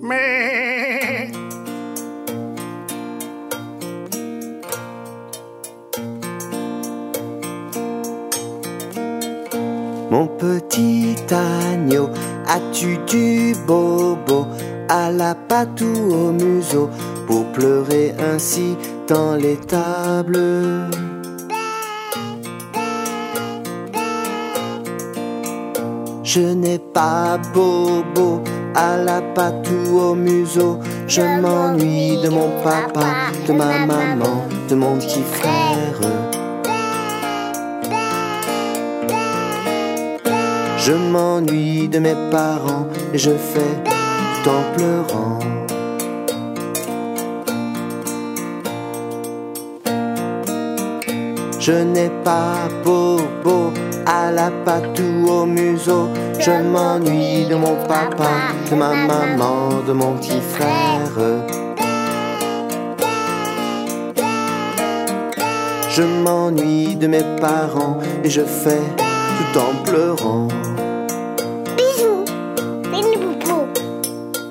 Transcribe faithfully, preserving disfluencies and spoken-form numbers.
Mais mon petit agneau, as-tu du bobo à la patte ou au museau pour pleurer ainsi dans l'étable? Je n'ai pas bobo à la patte ou au museau. Je m'ennuie de mon papa, de ma maman, de mon petit frère. Je m'ennuie de mes parents et je fais tout en pleurant. Je n'ai pas bobo à la patte ou au museau. Je m'ennuie de mon papa, de ma maman, de mon petit frère. Je m'ennuie de mes parents et je fais tout en pleurant.